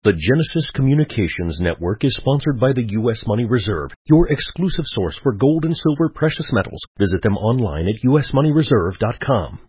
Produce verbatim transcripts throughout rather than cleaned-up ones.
The Genesis Communications Network is sponsored by the U S Money Reserve, your exclusive source for gold and silver precious metals. Visit them online at u s money reserve dot com.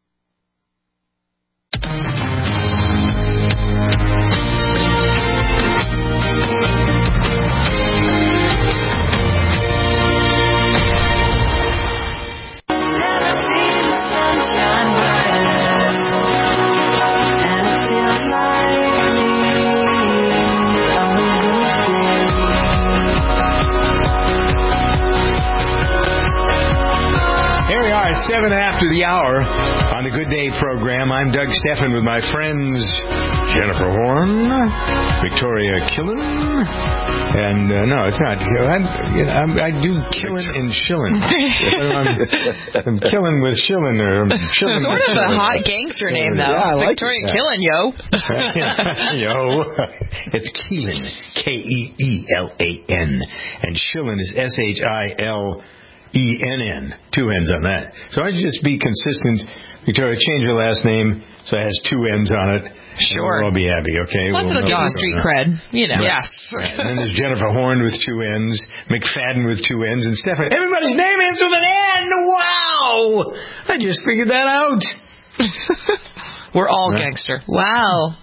Seven after the hour on the Good Day program. I'm Doug Stephan with my friends Jennifer Horn, Victoria Killen, and uh, no, it's not. I'm, you know, I'm, I do Killen and Shillen. I'm, I'm Killen with Shillen or Shillen. Sort of a hot gangster name, though. Yeah, I Victoria like Killen, yo. Yo, it's Keelan, K E E L A N, and Shillen is S H I L E N N, two N's on that. So I'd just be consistent. Victoria, change your last name so it has two N's on it. Sure. We'll all be happy, okay? Plus we'll it'll give you street cred, you know. Right. Yes. Right. And then there's Jennifer Horn with two N's, McFadden with two N's, and Stephan. Everybody's name ends with an N! Wow! I just figured that out. We're all right. gangster. Wow.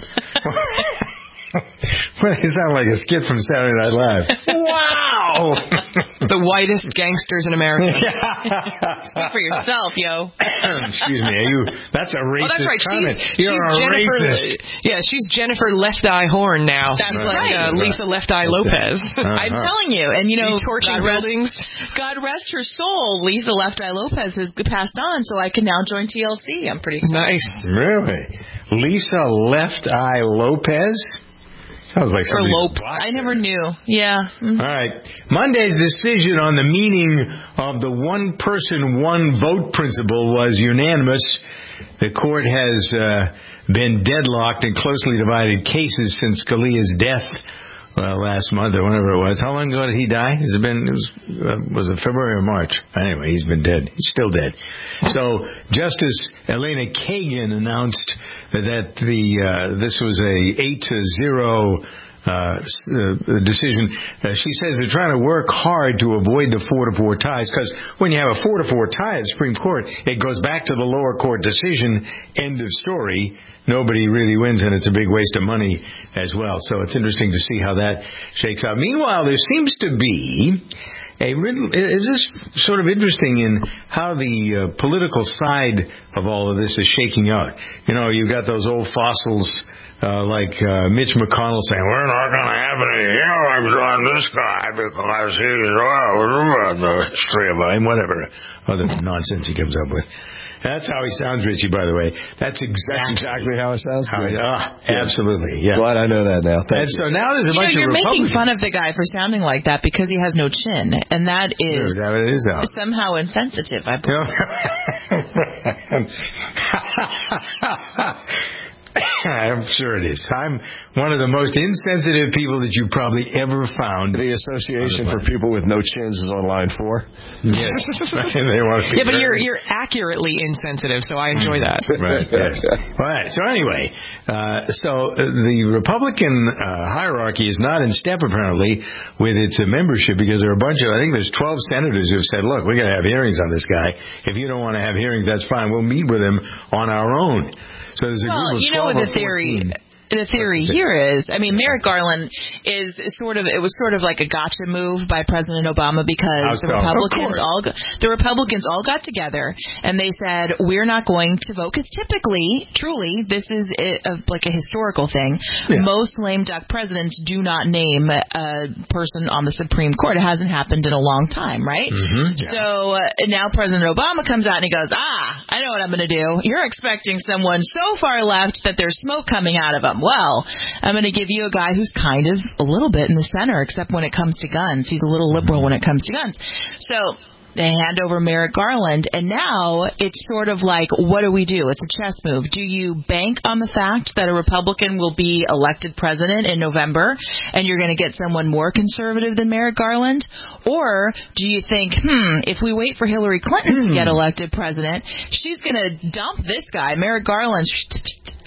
Well, you sound like a skit from Saturday Night Live. Wow! The whitest gangsters in America. Speak for yourself, yo. Excuse me. Are you, that's a racist oh, that's right. comment. She's, You're she's a Jennifer, racist. Yeah, she's Jennifer Left Eye Horn now. That's like right. uh, Lisa Left Eye Lopez. Uh-huh. I'm telling you. And, you know, you torching God rest, buildings. God rest her soul. Lisa Left Eye Lopez has passed on, so I can now join T L C. I'm pretty excited. Nice. Really? Lisa Left Eye Lopez? Sounds like Or somebody's Lopes. I never knew. Yeah. Mm-hmm. All right. Monday's decision on the meaning of the one-person, one-vote principle was unanimous. The court has uh, been deadlocked in closely divided cases since Scalia's death uh, last month or whenever it was. How long ago did he die? Has it been? It was, uh, was it February or March? Anyway, he's been dead. He's still dead. So Justice Elena Kagan announced that the uh, this was a eight to zero uh, uh, decision. Uh, she says they're trying to work hard to avoid the four to four ties, because when you have a four to four tie at the Supreme Court, it goes back to the lower court decision. End of story. Nobody really wins, and it's a big waste of money as well. So it's interesting to see how that shakes out. Meanwhile, there seems to be a it's just sort of interesting in how the uh, political side of all of this is shaking out. You know, you've got those old fossils uh, like uh, Mitch McConnell saying, we're not going to have any hearings on this guy because he's uh, the history of him, whatever other nonsense he comes up with. That's how he sounds, Richie, by the way. That's exactly, That's exactly how it sounds. How he, ah, absolutely, yeah. Glad I know that now. Thank and you. so now there's a you bunch know, of you're Republicans. making fun of the guy for sounding like that because he has no chin, and that is, is that what it is now? somehow insensitive, I believe. I'm sure it is. I'm one of the most insensitive people that you probably ever found. The Association for People with No Chins is on line four. Yes. They want to be Yeah, but heard. you're you're accurately insensitive, so I enjoy that. Right. Yes. All right. So anyway, uh, so uh, the Republican uh, hierarchy is not in step apparently with its uh, membership, because there are a bunch of, I think there's twelve senators who have said, look, we're going to have hearings on this guy. If you don't want to have hearings, that's fine. We'll meet with him on our own. So there's a Well, group of you know what the theory the theory here is, I mean, Merrick Garland is sort of, it was sort of like a gotcha move by President Obama, because the Republicans all the Republicans all got together and they said, we're not going to vote, because typically, truly, this is a, like a historical thing. Yeah. Most lame duck presidents do not name a person on the Supreme Court. It hasn't happened in a long time, right? Mm-hmm. Yeah. So uh, now President Obama comes out and he goes, ah, I know what I'm going to do. You're expecting someone so far left that there's smoke coming out of them. Well, I'm going to give you a guy who's kind of a little bit in the center, except when it comes to guns. He's a little liberal when it comes to guns. So they hand over Merrick Garland, and now it's sort of like, what do we do? It's a chess move. Do you bank on the fact that a Republican will be elected president in November, and you're going to get someone more conservative than Merrick Garland? Or do you think, hmm, if we wait for Hillary Clinton hmm. to get elected president, she's going to dump this guy, Merrick Garland,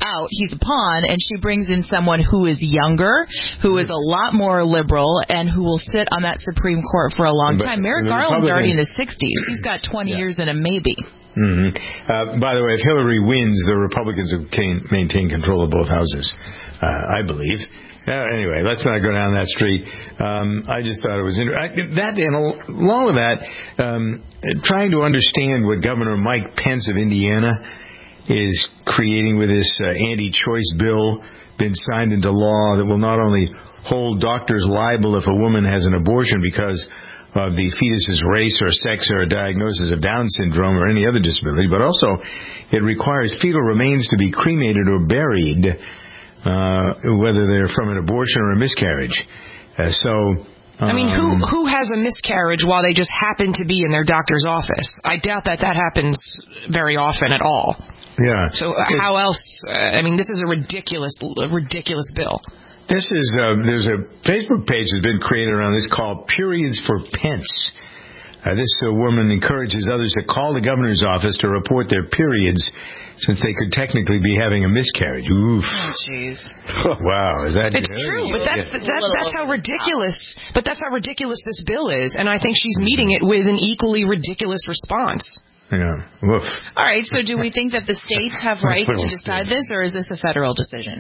out. He's a pawn, and she brings in someone who is younger, who is a lot more liberal, and who will sit on that Supreme Court for a long But time. Merrick Garland's already in his sixties. He's got twenty yeah. years in him, maybe. Mm-hmm. Uh, by the way, if Hillary wins, the Republicans have can, maintain control of both houses, uh, I believe. Uh, anyway, let's not go down that street. Um, I just thought it was interesting. That, and along with that, um, trying to understand what Governor Mike Pence of Indiana is creating with this uh, anti-choice bill, been signed into law, that will not only hold doctors liable if a woman has an abortion because of the fetus's race or sex or a diagnosis of Down syndrome or any other disability, but also it requires fetal remains to be cremated or buried, uh, whether they're from an abortion or a miscarriage. Uh, so, um, I mean, who who has a miscarriage while they just happen to be in their doctor's office? I doubt that that happens very often at all. Yeah. So uh, how else? Uh, I mean, this is a ridiculous, ridiculous bill. This is, uh, there's a Facebook page that's been created around this called Periods for Pence. Uh, this uh, woman encourages others to call the governor's office to report their periods, since they could technically be having a miscarriage. Oof. Oh, jeez. Wow, is that... It's true, but that's that, that's how ridiculous. But that's how ridiculous this bill is, and I think she's meeting it with an equally ridiculous response. Yeah. Woof. All right. So, do we think that the states have rights to decide this, or is this a federal decision?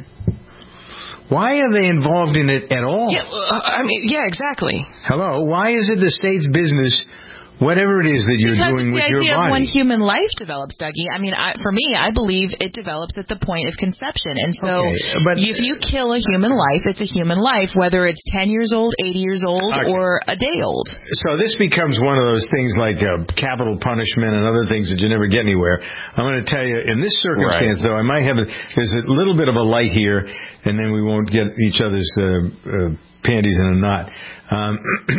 Why are they involved in it at all? Yeah, uh, I mean, yeah, exactly. Hello? Why is it the state's business, whatever it is that you're because doing with your body? Because the idea of when human life develops, Dougie, I mean, I, for me, I believe it develops at the point of conception. And so okay, but, if you kill a human life, it's a human life, whether it's ten years old, eighty years old, okay. or a day old. So this becomes one of those things like uh, capital punishment and other things that you never get anywhere. I'm going to tell you, in this circumstance, right. though, I might have a, there's a little bit of a light here, and then we won't get each other's uh, uh, panties in a knot. Um,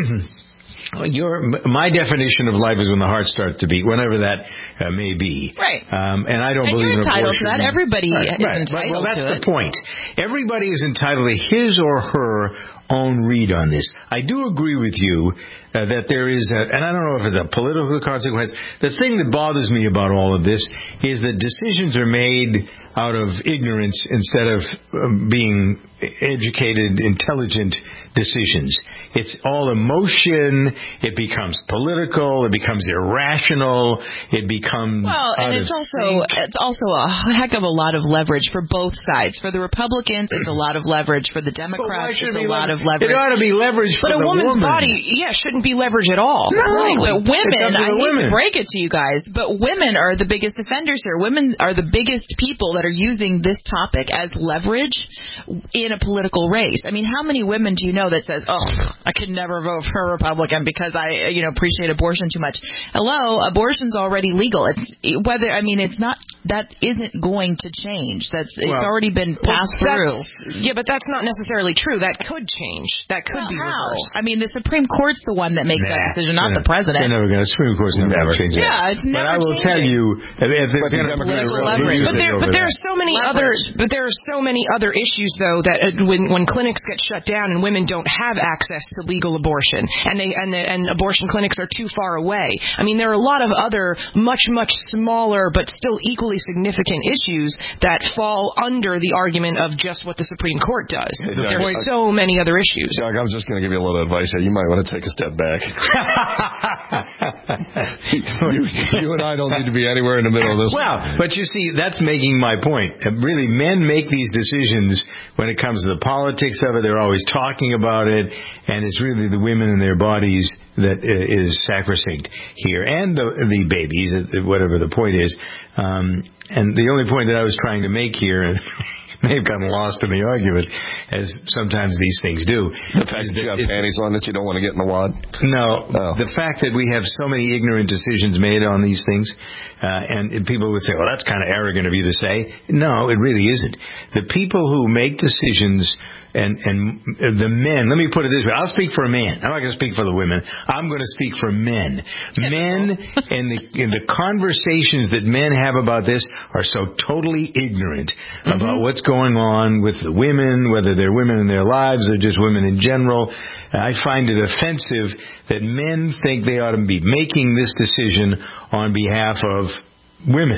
Your, my definition of life is when the heart starts to beat, whenever that uh, may be. Right. Um, and I don't and believe in you're entitled abortion. to that. Everybody right, is right. entitled well, that's to the it. point. Everybody is entitled to his or her own read on this. I do agree with you uh, that there is, a, and I don't know if it's a political consequence. The thing that bothers me about all of this is that decisions are made out of ignorance instead of um, being educated, intelligent decisions. It's all emotion. It becomes political. It becomes irrational. It becomes well, and out it's of also sync. it's also a heck of a lot of leverage for both sides. For the Republicans, it's a lot of leverage. For the Democrats, it's a lot of leverage. It ought to be leverage for but the a woman's woman. body, yeah, shouldn't be leverage at all. No, right. Women, I hate women. to break it to you guys, but women are the biggest offenders here. Women are the biggest people that are using this topic as leverage in a political race. I mean, how many women do you know that says, "Oh, I could never vote for a Republican because I, you know, appreciate abortion too much"? Hello, abortion's already legal. It's whether I mean, it's not that isn't going to change. That's it's well, already been passed well, through. Yeah, but that's not necessarily true. That could change. That could well, be how? reversed. I mean, the Supreme Court's the one that makes nah, that decision, not never, the president. They're never going to. Supreme Court's never, never change that. Yeah, it's never But I will changing. tell you, if it's going to political leverage. But there, but there are so many other, but there are so many other issues though that uh, when when clinics get shut down and women don't have access to legal abortion, and they and the, and abortion clinics are too far away. I mean, there are a lot of other much much smaller but still equally significant issues that fall under the argument of just what the Supreme Court does. Hey, Doug, there are I, so many other issues. Doug, I was just going to give you a little advice here. You might want to take a step back. you, you and I don't need to be anywhere in the middle of this. Well, but you see, that's making my point. Really, men make these decisions when it comes to the politics of it. They're always talking about it, and it's really the women and their bodies that is sacrosanct here, and the, the babies, whatever the point is. Um, and the only point that I was trying to make here, and may have gotten lost in the argument, as sometimes these things do. The fact that you have panties on that you don't want to get in the wad? No. Oh. The fact that we have so many ignorant decisions made on these things, uh, and, and people would say, well, that's kind of arrogant of you to say. No, it really isn't. The people who make decisions, and, and the men, let me put it this way. I'll speak for a man. I'm not going to speak for the women. I'm going to speak for men. Men and the, and the conversations that men have about this are so totally ignorant mm-hmm. about what's going on with the women, whether they're women in their lives or just women in general. I find it offensive that men think they ought to be making this decision on behalf of women.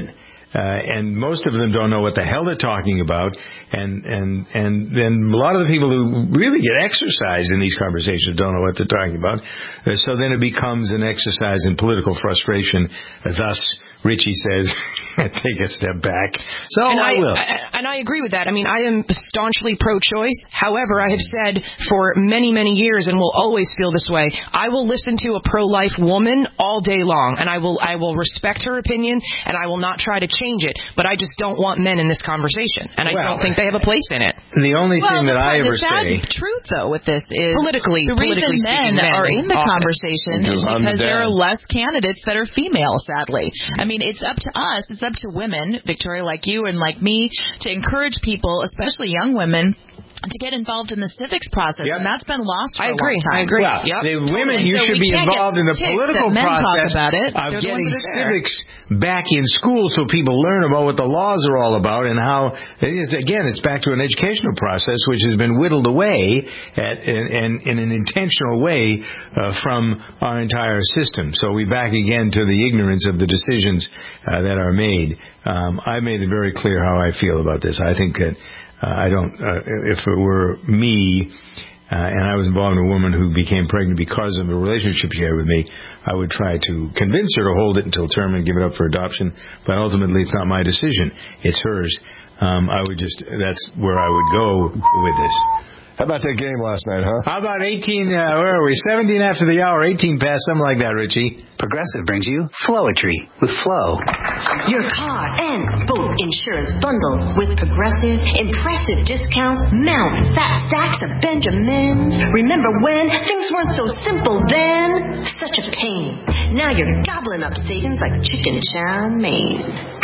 Uh, and most of them don't know what the hell they're talking about. And, and, and then a lot of the people who really get exercised in these conversations don't know what they're talking about. Uh, so then it becomes an exercise in political frustration. Uh, thus, Richie says, take a step back. So and I, I will. I, and I agree with that. I mean, I am staunchly pro-choice. However, I have said for many, many years, and will always feel this way, I will listen to a pro-life woman all day long, and I will I will respect her opinion, and I will not try to change it. But I just don't want men in this conversation, and I well, don't think they have a place in it. The only well, thing that the, I ever the sad say... truth, though, with this is politically, the politically reason men, men are in the office. conversation is Because I'm the because there dad. are less candidates that are female, sadly. I mean, it's up to us, it's up to women, Victoria, like you and like me, to encourage people, especially young women, to get involved in the civics process, Yep. and that's been lost for I a agree. long time. I agree. Well, Yep. the women, you So should we be can't get involved in the ticks political that men talk process about it. of They're the getting ones that are there. civics back in school so people learn about what the laws are all about and how, it's, again, it's back to an educational process which has been whittled away at, in, in an intentional way uh, from our entire system. So we're back again to the ignorance of the decisions uh, that are made. Um, I made it very clear how I feel about this. I think that Uh, I don't, uh, if it were me, uh, and I was involved in a woman who became pregnant because of the relationship she had with me, I would try to convince her to hold it until term and give it up for adoption, but ultimately it's not my decision, it's hers. Um, I would just, that's where I would go with this. How about that game last night, huh? How about eighteen, uh, where are we, seventeen after the hour, eighteen past, something like that, Richie. Progressive brings you Flowetry with Flow. Your car and boat insurance bundle with Progressive. Impressive discounts, mount fat stacks of Benjamins. Remember when things weren't so simple then? Such a pain. Now you're gobbling up savings like chicken chow mein.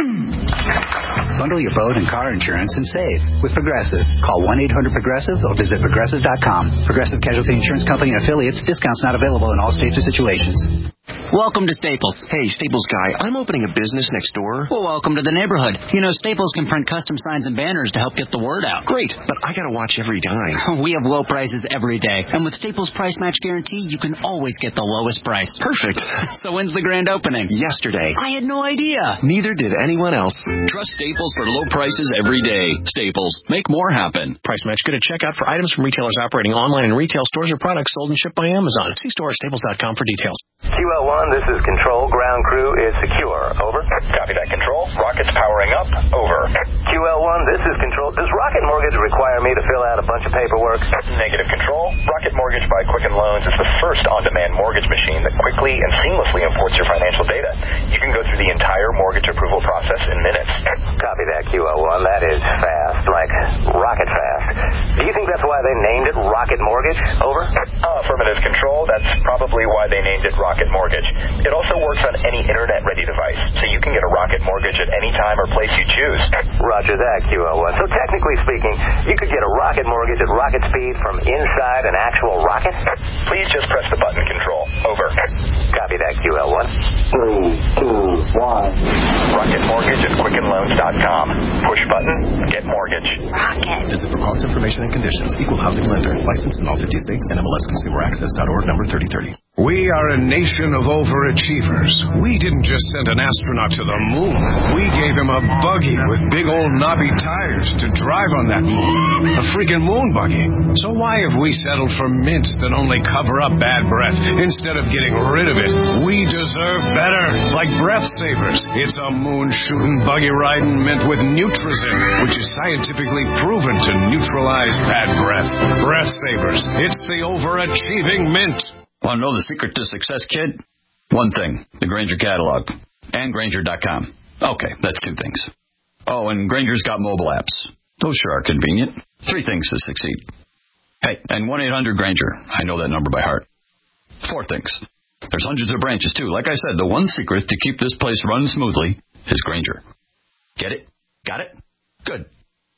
Bundle your boat and car insurance and save with Progressive. Call one eight hundred progressive or visit progressive dot com. Progressive Casualty Insurance Company and affiliates. Discounts not available in all states or situations. Welcome to Staples. Hey, Staples guy, I'm opening a business next door. Well, welcome to the neighborhood. You know, Staples can print custom signs and banners to help get the word out. Great, but I gotta watch every dime. We have low prices every day. And with Staples Price Match Guarantee, you can always get the lowest price. Perfect. So when's the grand opening? Yesterday. I had no idea. Neither did anyone else. Trust Staples for low prices every day. Staples. Make more happen. Price match good at checkout for items from retailers operating online in retail stores or products sold and shipped by Amazon. See store at staples dot com for details. Q L one, this is Control. Ground crew is secure. Over. Copy that, Control. Rockets powering up. Over. Q L one, this is Control. Does Rocket Mortgage require me to fill out a bunch of paperwork? Negative, Control. Rocket Mortgage by Quicken Loans is the first on-demand mortgage machine that quickly and seamlessly imports your financial data. You can go through the entire mortgage approval process in minutes. Copy that, Q L one. That is fast, like rocket fast. Do you think that's why they named it Rocket Mortgage? Over. Uh, affirmative, Control. That's probably why they named it Rocket Mortgage. It also works on any internet-ready device, so you can get a Rocket Mortgage at any time or place you choose. Roger that, Q L one. So technically speaking, you could get a Rocket Mortgage at rocket speed from inside an actual rocket? Please just press the button, Control. Over. Copy that, Q L one. Three, two, one. Rocket Mortgage at quicken loans dot com. Push button, get mortgage. Rocket. Visit for cost information and conditions. Equal housing lender. Licensed in all fifty states. N M L S Consumer Access dot org number thirty thirty. We are a nation of overachievers. We didn't just send an astronaut to the moon. We gave him a buggy with big old knobby tires to drive on that moon. A freaking moon buggy. So why have we settled for mints that only cover up bad breath instead of getting rid of it? We deserve better. Like Breath Savers. It's a moon-shooting, buggy-riding mint with Nutrizin, which is scientifically proven to neutralize bad breath. Breath Savers. It's the overachieving mint. Want to know the secret to success, kid? One thing, the Grainger catalog. And Grainger dot com. Okay, that's two things. Oh, and Grainger's got mobile apps. Those sure are convenient. Three things to succeed. Hey, and one eight hundred Grainger. I know that number by heart. Four things. There's hundreds of branches, too. Like I said, the one secret to keep this place running smoothly is Grainger. Get it? Got it? Good.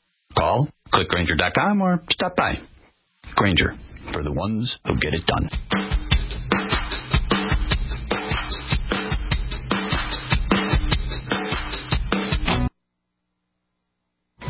Call, click Grainger dot com, or stop by. Grainger, for the ones who get it done.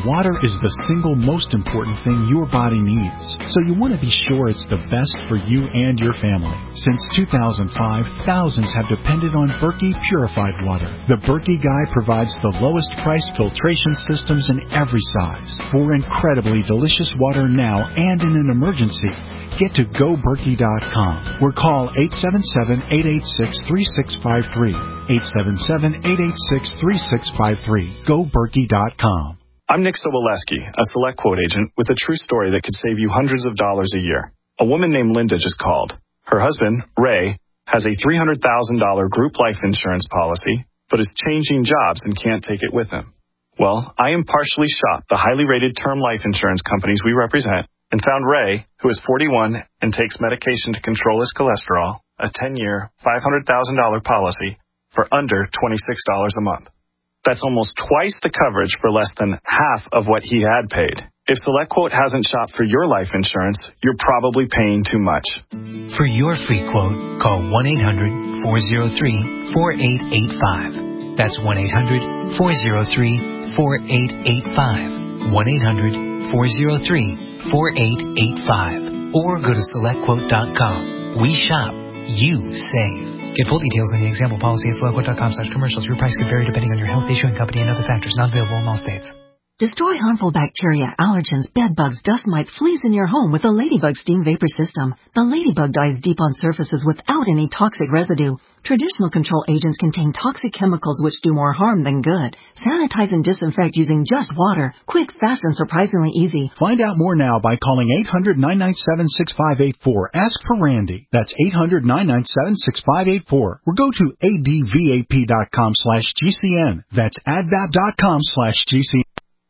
water is the single most important thing your body needs, so you want to be sure it's the best for you and your family. Since two thousand five, thousands have depended on Berkey purified water. The Berkey Guy provides the lowest price filtration systems in every size for incredibly delicious water now and in an emergency. Get to go berkey dot com or call eight seven seven, eight eight six, three six five three. eight seven seven, eight eight six, three six five three. go berkey dot com. I'm Nick Soboleski, a Select Quote agent with a true story that could save you hundreds of dollars a year. A woman named Linda just called. Her husband, Ray, has a three hundred thousand dollars group life insurance policy, but is changing jobs and can't take it with him. Well, I impartially shopped the highly rated term life insurance companies we represent and found Ray, who is forty-one and takes medication to control his cholesterol, a ten-year, five hundred thousand dollars policy for under twenty-six dollars a month. That's almost twice the coverage for less than half of what he had paid. If SelectQuote hasn't shopped for your life insurance, you're probably paying too much. For your free quote, call one eight hundred, four oh three, four eight eight five. That's one eight hundred, four oh three, four eight eight five. one eight hundred, four oh three, four eight eight five. Or go to select quote dot com. We shop. You save. Get full details on the example policy at select quote dot com slash commercials. Your price could vary depending on your health, issuing company, and other factors. Not available in all states. Destroy harmful bacteria, allergens, bed bugs, dust mites, fleas in your home with the Ladybug Steam Vapor System. The Ladybug dies deep on surfaces without any toxic residue. Traditional control agents contain toxic chemicals which do more harm than good. Sanitize and disinfect using just water. Quick, fast, and surprisingly easy. Find out more now by calling eight hundred, nine nine seven, six five eight four. Ask for Randy. That's eight hundred, nine nine seven, six five eight four. Or go to advap.com slash GCN. That's advap.com slash GCN.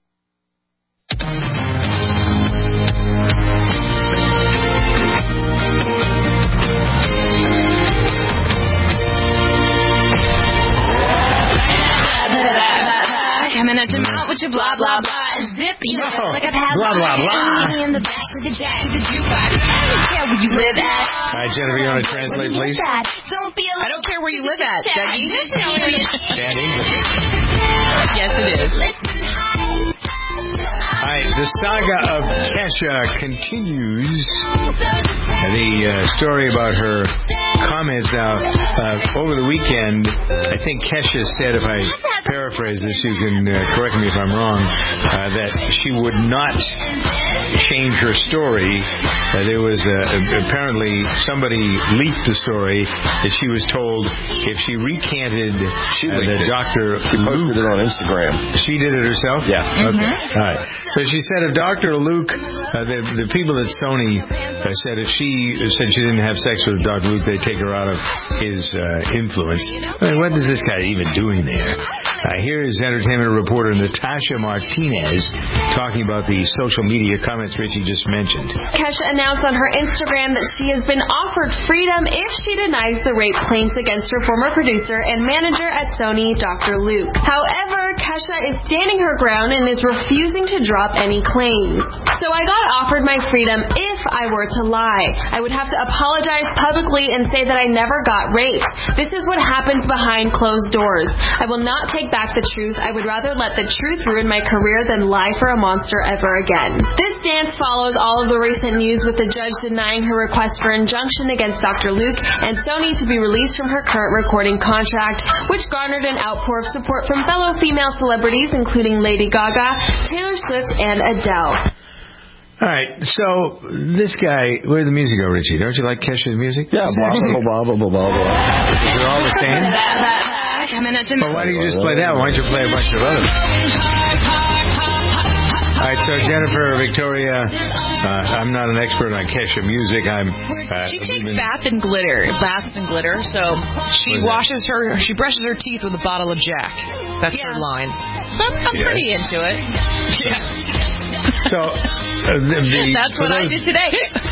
Coming at your mouth with your blah blah blah. Zip you no. like I've had blah blah blah. In the back of the jack of the jukebox. I don't care where you live at. All right, Jennifer, you want to translate, please? Don't feel I don't care where you live at, Dougie. Bad English. Yes, it is. All right, the saga of Kesha continues. The uh, story about her comments now, uh, over the weekend, I think Kesha said, if I paraphrase this, you can uh, correct me if I'm wrong, uh, that she would not change her story. Uh, there was uh, apparently somebody leaked the story that she was told if she recanted she uh, the it. Doctor She posted Luke, it on Instagram. She did it herself? Yeah. Okay. Mm-hmm. All right. So she said if Doctor Luke, uh, the, the people at Sony uh, said if she said she didn't have sex with Doctor Luke, they'd take her out of his uh, influence. I mean, what is this guy even doing there? Uh, here is entertainment reporter Natasha Martinez talking about the social media comments Richie just mentioned. Kesha announced on her Instagram that she has been offered freedom if she denies the rape claims against her former producer and manager at Sony, Doctor Luke. However, Kesha is standing her ground and is refusing to drop any claims. So I got offered my freedom if I were to lie. I would have to apologize publicly and say that I never got raped. This is what happens behind closed doors. I will not take back the truth. I would rather let the truth ruin my career than lie for a monster ever again. This stance follows all of the recent news with the judge denying her request for injunction against Doctor Luke and Sony to be released from her current recording contract, which garnered an outpour of support from fellow female celebrities including Lady Gaga, Taylor Swift, and Adele. All right, so this guy, where'd the music go, Richie? Don't you like Kesha's music? Yeah, blah, blah, blah, blah, blah, blah, blah. Is it all the same? Well, why don't you just play that? Why don't you play a bunch of others? All right, so Jennifer, Victoria, uh, I'm not an expert on Kesha music. I'm. Uh, she takes been... bath and glitter, baths and glitter. So she washes that? her, she brushes her teeth with a bottle of Jack. That's yeah. her line. So I'm, I'm yeah. pretty into it. Yeah. So uh, the, the, that's what those, I did today.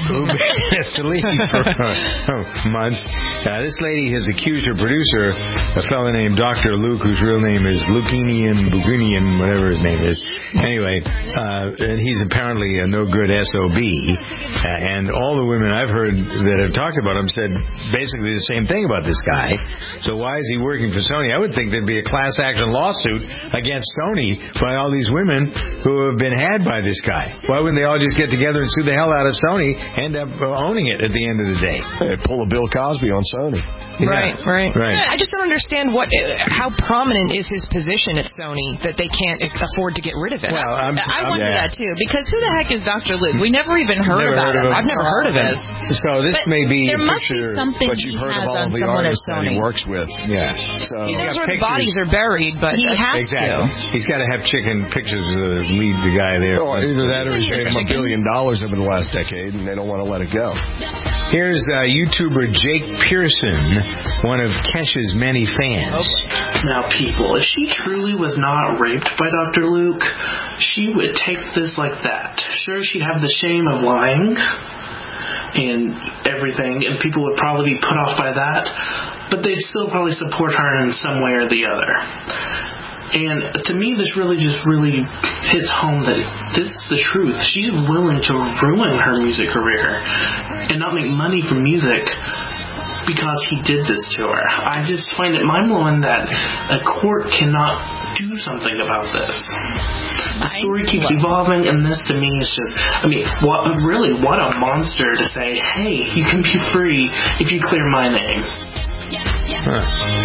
who has to leave for uh, months. Uh, this lady has accused her producer, a fellow named Doctor Luke, whose real name is Lukinian, Bugunian, whatever his name is. Anyway, uh, and he's apparently a no-good S O B. Uh, and all the women I've heard that have talked about him said basically the same thing about this guy. So why is he working for Sony? I would think there'd be a class action lawsuit against Sony by all these women who have been had by this guy. Why wouldn't they all just get together and sue the hell out of Sony and end up owning it at the end of the day? They pull a Bill Cosby on Sony. Yeah. Right, right, right. I just don't understand what, how prominent is his position at Sony that they can't afford to get rid of it. Well, I'm, I I'm, wonder yeah. that too, because who the heck is Doctor Luke? We never even heard never about heard him. of him. I've never heard of him. So this but may be there a must picture, be something but you've he heard has of all on the someone at artists that he Sony. works with. Yeah. So He He's knows got where the pictures. bodies are buried, but He has exactly. to. He's got to have chicken pictures of the lead the guy there. Or either that or he's Your made him a chickens. billion dollars over the last decade, and they don't want to let it go. Here's uh, YouTuber Jake Pearson, one of Kesha's many fans. Now, people, if she truly was not raped by Doctor Luke, she would take this like that. Sure, she'd have the shame of lying and everything, and people would probably be put off by that, but they'd still probably support her in some way or the other. And to me, this really just really hits home that this is the truth. She's willing to ruin her music career and not make money from music because he did this to her. I just find it mind-blowing that a court cannot do something about this. The story keeps evolving, and this to me is just, I mean, what really, what a monster to say, hey, you can be free if you clear my name. Huh.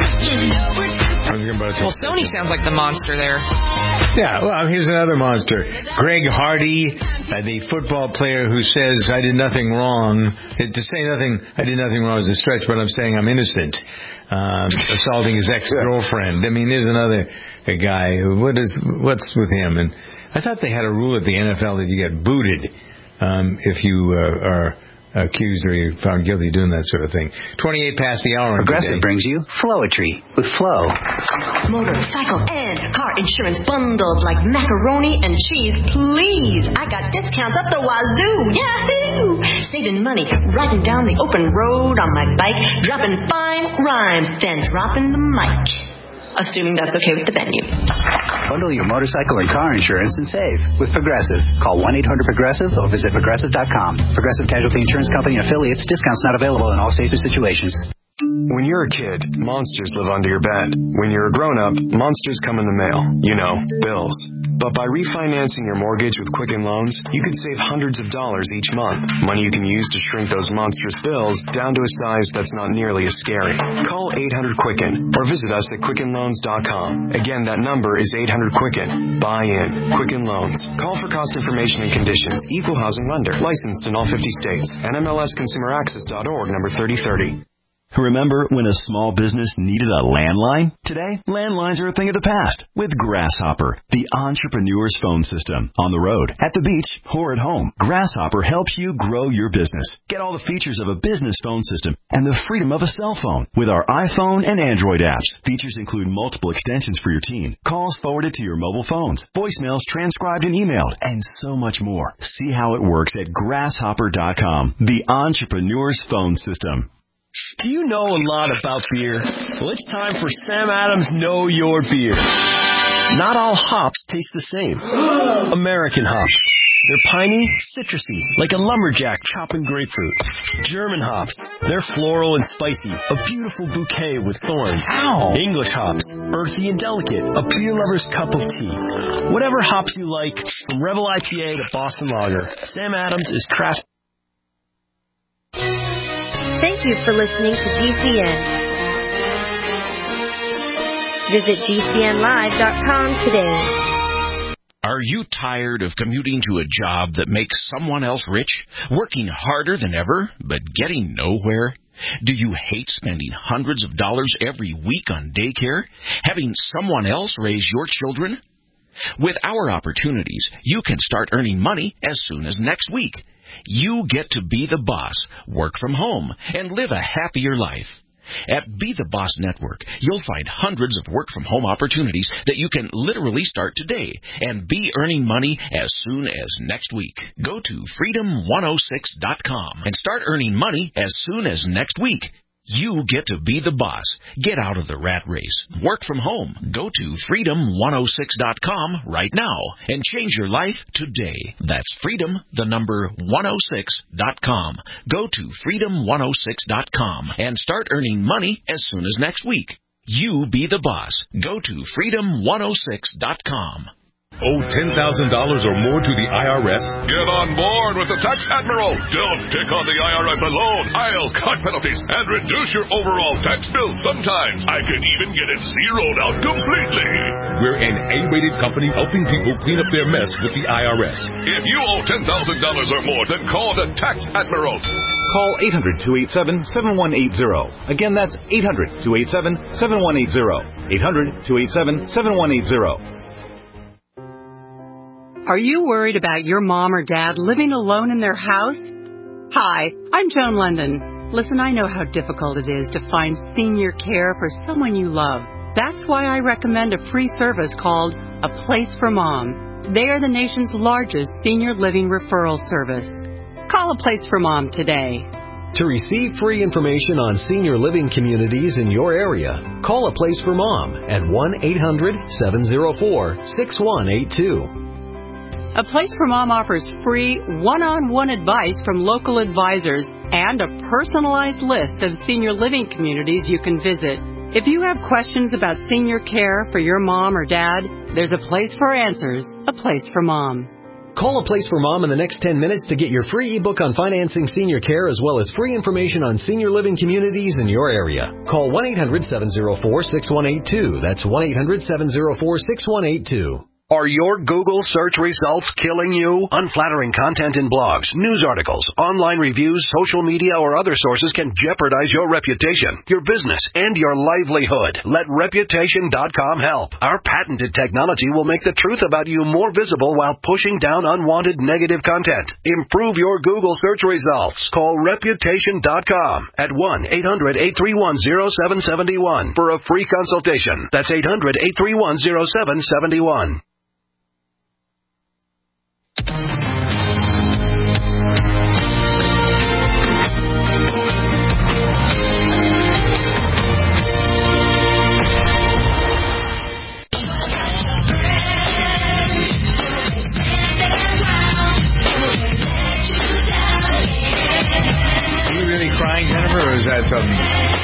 Well, Sony sounds like the monster there. Yeah, well, here's another monster. Greg Hardy, uh, the football player who says, I did nothing wrong. To say nothing, I did nothing wrong is a stretch, but I'm saying I'm innocent. Um, assaulting his ex-girlfriend. I mean, there's another a guy. Who, what is, what's with him? And I thought they had a rule at the N F L that you get booted um, if you uh, are accused or you're found guilty of doing that sort of thing. twenty-eight past the hour. Progressive brings you Flowetry with Flow. Motorcycle and car insurance bundled like macaroni and cheese. Please, I got discounts up the wazoo. Yahoo! Saving money, riding down the open road on my bike, dropping fine rhymes, then dropping the mic. Assuming that's okay with the venue. Bundle your motorcycle and car insurance and save with Progressive. Call one eight hundred Progressive or visit Progressive dot com. Progressive Casualty Insurance Company and affiliates. Discounts not available in all states or situations. When you're a kid, monsters live under your bed. When you're a grown-up, monsters come in the mail. You know, bills. But by refinancing your mortgage with Quicken Loans, you could save hundreds of dollars each month. Money you can use to shrink those monstrous bills down to a size that's not nearly as scary. Call eight hundred Quicken or visit us at Quicken Loans dot com. Again, that number is eight hundred Quicken. Buy in. Quicken Loans. Call for cost information and conditions. Equal housing lender. Licensed in all fifty states. N M L S Consumer Access dot org, number thirty thirty. Remember when a small business needed a landline? Today, landlines are a thing of the past with Grasshopper, the entrepreneur's phone system. On the road, at the beach, or at home, Grasshopper helps you grow your business. Get all the features of a business phone system and the freedom of a cell phone with our iPhone and Android apps. Features include multiple extensions for your team, calls forwarded to your mobile phones, voicemails transcribed and emailed, and so much more. See how it works at grasshopper dot com, the entrepreneur's phone system. Do you know a lot about beer? Well, it's time for Sam Adams Know Your Beer. Not all hops taste the same. American hops. They're piney, citrusy, like a lumberjack chopping grapefruit. German hops. They're floral and spicy, a beautiful bouquet with thorns. Ow! English hops. Earthy and delicate, a beer lover's cup of tea. Whatever hops you like, from Rebel I P A to Boston Lager, Sam Adams is craft. Thank you for listening to G C N. Visit G C N live dot com today. Are you tired of commuting to a job that makes someone else rich, working harder than ever, but getting nowhere? Do you hate spending hundreds of dollars every week on daycare, having someone else raise your children? With our opportunities, you can start earning money as soon as next week. You get to be the boss, work from home, and live a happier life. At Be the Boss Network, you'll find hundreds of work-from-home opportunities that you can literally start today and be earning money as soon as next week. Go to freedom one oh six dot com and start earning money as soon as next week. You get to be the boss. Get out of the rat race. Work from home. Go to freedom one oh six dot com right now and change your life today. That's freedom, the number one oh six dot com. Go to freedom one oh six dot com and start earning money as soon as next week. You be the boss. Go to freedom one oh six dot com. Owe ten thousand dollars or more to the I R S? Get on board with the Tax Admiral. Don't pick on the I R S alone. I'll cut penalties and reduce your overall tax bill. Sometimes I can even get it zeroed out completely. We're an A-rated company helping people clean up their mess with the I R S. If you owe ten thousand dollars or more, then call the Tax Admiral. Call eight hundred, two eight seven, seven one eight zero. Again, that's eight hundred, two eight seven, seven one eight zero. eight hundred, two eight seven, seven one eight zero. Are you worried about your mom or dad living alone in their house? Hi, I'm Joan London. Listen, I know how difficult it is to find senior care for someone you love. That's why I recommend a free service called A Place for Mom. They are the nation's largest senior living referral service. Call A Place for Mom today. To receive free information on senior living communities in your area, call A Place for Mom at one eight hundred, seven oh four, six one eight two. A Place for Mom offers free one-on-one advice from local advisors and a personalized list of senior living communities you can visit. If you have questions about senior care for your mom or dad, there's a place for answers, A Place for Mom. Call A Place for Mom in the next ten minutes to get your free ebook on financing senior care as well as free information on senior living communities in your area. Call one eight hundred, seven oh four, six one eight two. That's one eight hundred, seven oh four, six one eight two. Are your Google search results killing you? Unflattering content in blogs, news articles, online reviews, social media, or other sources can jeopardize your reputation, your business, and your livelihood. Let Reputation dot com help. Our patented technology will make the truth about you more visible while pushing down unwanted negative content. Improve your Google search results. Call Reputation dot com at one eight hundred, eight three one, oh seven seven one for a free consultation. That's eight hundred, eight three one, oh seven seven one. Are you really crying, Jennifer, or is that something?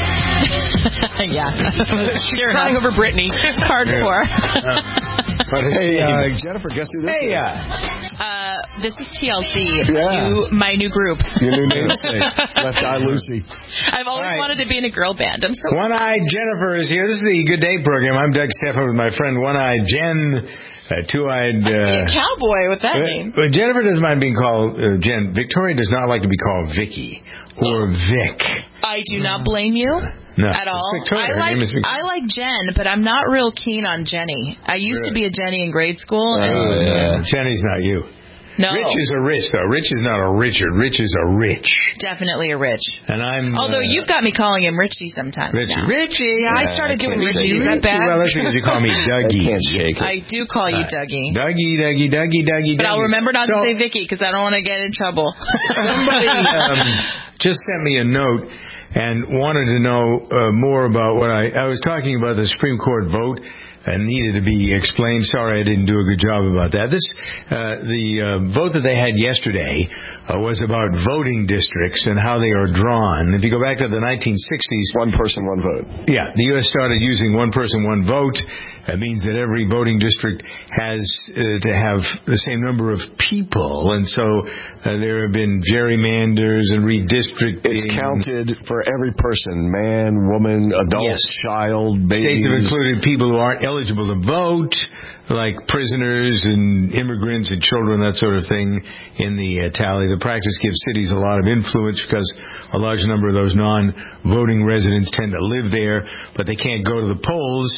Yeah. She's crying over Britney. Hardcore. Yeah. But hey, uh, Jennifer, guess who this hey, is? Uh, uh, this is T L C. Yeah. You, my new group. Your new namesake. Left Eye Lucy. I've always right. wanted to be in a girl band. I'm so One-Eyed Jennifer is here. This is the Good Day program. I'm Doug Stephan with my friend One-Eyed Jen. Uh, two-eyed uh, cowboy with that uh, name. Well, Jennifer doesn't mind being called uh, Jen. Victoria does not like to be called Vicky or Vic. I do not blame you. No, at all. Victoria. I Her like name is Victoria. I like Jen, but I'm not real keen on Jenny. I used Really? to be a Jenny in grade school. Oh, And, yeah. Jenny's not you. No. Rich is a rich, though. Rich is not a Richard. Rich is a rich. Definitely a Rich. And I'm... Although uh, you've got me calling him Richie sometimes. Richie. now. Richie! Yeah, I started doing Richie. Is that bad? Well, that's because you call me Dougie. I can't shake it. I do call you Dougie. Dougie, Dougie, Dougie, Dougie, But I'll Dougie. remember not So, to say Vicky because I don't want to get in trouble. Somebody um, just sent me a note and wanted to know uh, more about what I... I was talking about the Supreme Court vote and needed to be explained. Sorry I didn't do a good job about that. This uh, the uh, vote that they had yesterday uh, was about voting districts and how they are drawn. If you go back to the nineteen sixties... One person, one vote. Yeah, the U S started using one person, one vote. That means that every voting district has uh, to have the same number of people, and so uh, there have been gerrymanders and redistricting. It's counted for every person, man, woman, adult, Yes. child, baby. States have included people who aren't eligible to vote, like prisoners and immigrants and children, that sort of thing, in the uh, tally. The practice gives cities a lot of influence because a large number of those non-voting residents tend to live there, but they can't go to the polls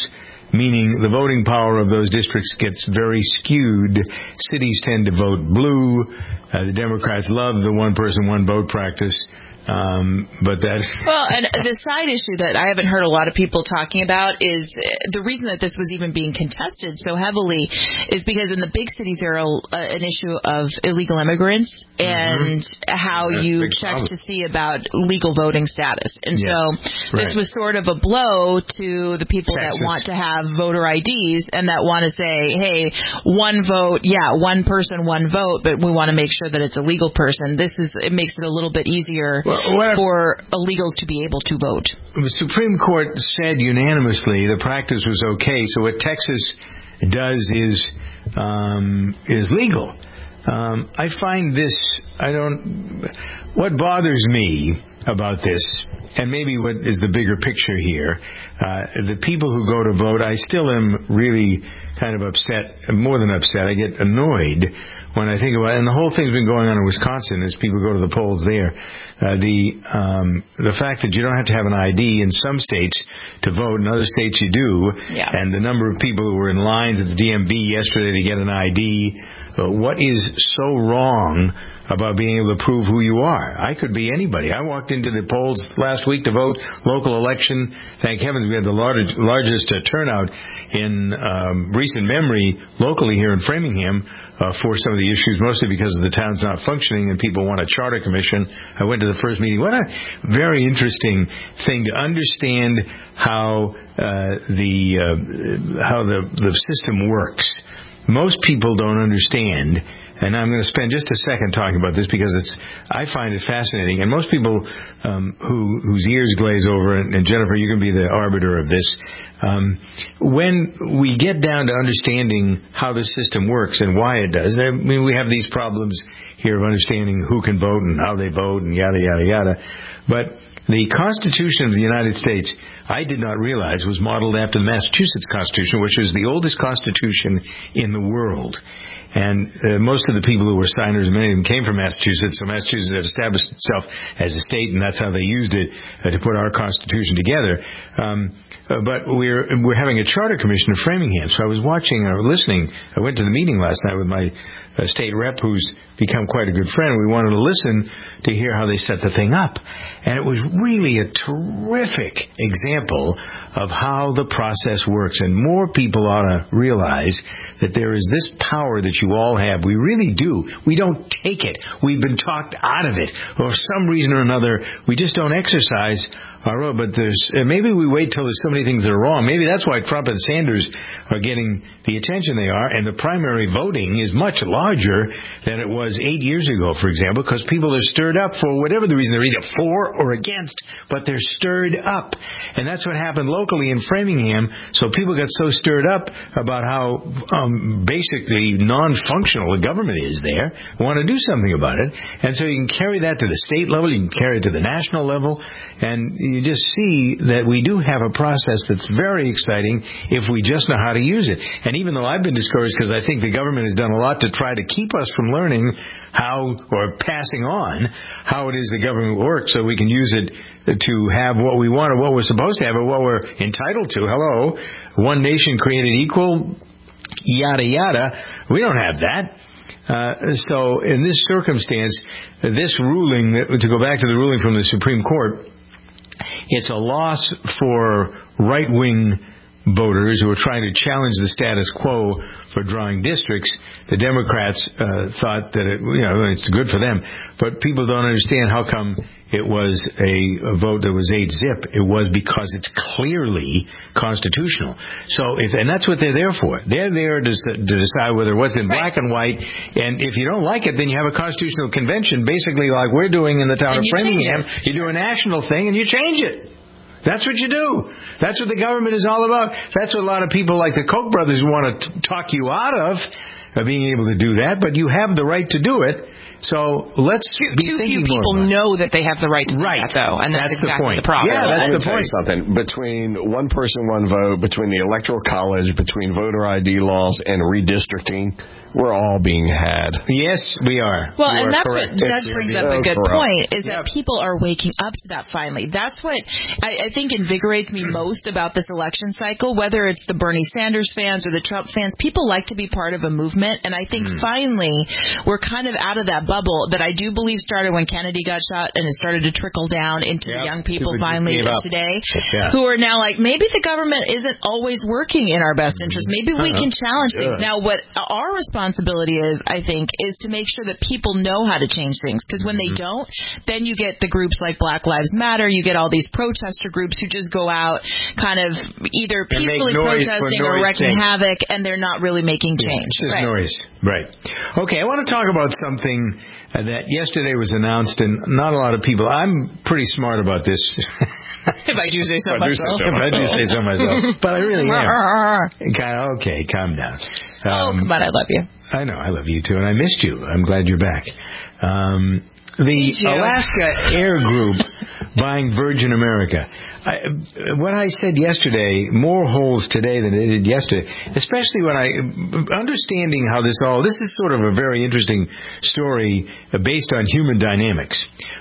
meaning the voting power of those districts gets very skewed. Cities tend to vote blue. Uh, the Democrats love the one-person, one-vote practice. Um, but that well, and the side issue that I haven't heard a lot of people talking about is the reason that this was even being contested so heavily is because in the big cities there are uh, an issue of illegal immigrants and mm-hmm. how That's you check problem. to see about legal voting status. And yeah, so right. this was sort of a blow to the people Texas. that want to have voter I Ds and that want to say, hey, one vote, yeah, one person, one vote, but we want to make sure that it's a legal person. This is it makes it a little bit easier Well, for illegals to be able to vote. The Supreme Court said unanimously the practice was okay, so what Texas does is um, is legal. Um, I find this, I don't, what bothers me about this, and maybe what is the bigger picture here, uh, the people who go to vote, I still am really kind of upset, more than upset, I get annoyed when I think about it, and the whole thing's been going on in Wisconsin as people go to the polls there. Uh, the um, the fact that you don't have to have an I D in some states to vote, in other states you do, yeah. and the number of people who were in lines at the D M V yesterday to get an I D. Uh, what is so wrong about being able to prove who you are? I could be anybody. I walked into the polls last week to vote local election. Thank heavens we had the largest, largest uh, turnout in um, recent memory locally here in Framingham uh, for some of the issues, mostly because the town's not functioning and people want a charter commission. I went to the first meeting. What a very interesting thing to understand how uh, the uh, how the the system works. Most people don't understand. And I'm going to spend just a second talking about this because it's I find it fascinating. And most people um, who whose ears glaze over, and, and Jennifer, you can be the arbiter of this. Um, when we get down to understanding how the system works and why it does, I mean, we have these problems here of understanding who can vote and how they vote and yada, yada, yada. But the Constitution of the United States, I did not realize, was modeled after the Massachusetts Constitution, which is the oldest constitution in the world. And uh, most of the people who were signers, many of them came from Massachusetts, so Massachusetts had established itself as a state, and that's how they used it uh, to put our Constitution together. Um, uh, but we're we're having a charter commission in Framingham, so I was watching or listening. I went to the meeting last night with my uh, state rep, who's become quite a good friend. We wanted to listen to hear how they set the thing up. And it was really a terrific example of how the process works. And more people ought to realize that there is this power that you all have. We really do. We don't take it. We've been talked out of it. For some reason or another, we just don't exercise our own. But there's, uh, maybe we wait till there's so many things that are wrong. Maybe that's why Trump and Sanders are getting the attention they are. And the primary voting is much larger than it was eight years ago, for example, because people are stirred up for whatever the reason. They're either for or against, but they're stirred up. And that's what happened locally in Framingham. So people got so stirred up about how um, basically non-functional the government is there, want to do something about it. And so you can carry that to the state level, you can carry it to the national level, and you just see that we do have a process that's very exciting if we just know how to use it. And even though I've been discouraged because I think the government has done a lot to try to keep us from learning how, or passing on, how it is the government works so we can use it to have what we want or what we're supposed to have or what we're entitled to. Hello, one nation created equal, yada, yada. We don't have that. Uh, so in this circumstance, this ruling, to go back to the ruling from the Supreme Court, it's a loss for right-wing voters who are trying to challenge the status quo for drawing districts. The Democrats uh, thought that it, you know, it's good for them, but people don't understand how come it was a, a vote that was eight zip. It was because it's clearly constitutional. So, if, and that's what they're there for. They're there to, to decide whether what's in black and white, and if you don't like it, then you have a constitutional convention, basically like we're doing in the town of Framingham. You do a national thing and you change it. That's what you do. That's what the government is all about. That's what a lot of people like the Koch brothers want to t- talk you out of. uh, being able to do that, but you have the right to do it. So let's too, be too thinking few people more know that they have the right to do right. that, though, and that's, that's exactly the, point. the problem. Yeah, that's Let me the tell point. you something. Between one person, one vote, between the Electoral College, between voter I D laws and redistricting, we're all being had. Yes, we are. Well, you and are that's correct. what Doug It's brings so up a good corrupt. point, is yep. that people are waking up to that finally. That's what I, I think invigorates me most about this election cycle, whether it's the Bernie Sanders fans or the Trump fans. People like to be part of a movement, and I think mm. finally we're kind of out of that bubble that I do believe started when Kennedy got shot, and it started to trickle down into yep. the young people, people finally of today yeah. who are now like, maybe the government isn't always working in our best interest. Maybe we uh-huh. can challenge things. Now, what our responsibility is, I think, is to make sure that people know how to change things. Because when mm-hmm. they don't, then you get the groups like Black Lives Matter. You get all these protester groups who just go out kind of either peacefully protesting or wrecking sake. havoc, and they're not really making change. Yeah, it's just right. noise. Right. Okay, I want to talk about something uh, that yesterday was announced, and not a lot of people. I'm pretty smart about this. If I do say so myself. If I do say so myself. But I really am. kind of, okay, calm down. Um, oh, come on, I love you. I know, I love you too, and I missed you. I'm glad you're back. Um, the Alaska Air Group buying Virgin America. I, what I said yesterday, more holes today than it did yesterday, especially when I, understanding how this all, this is sort of a very interesting story based on human dynamics.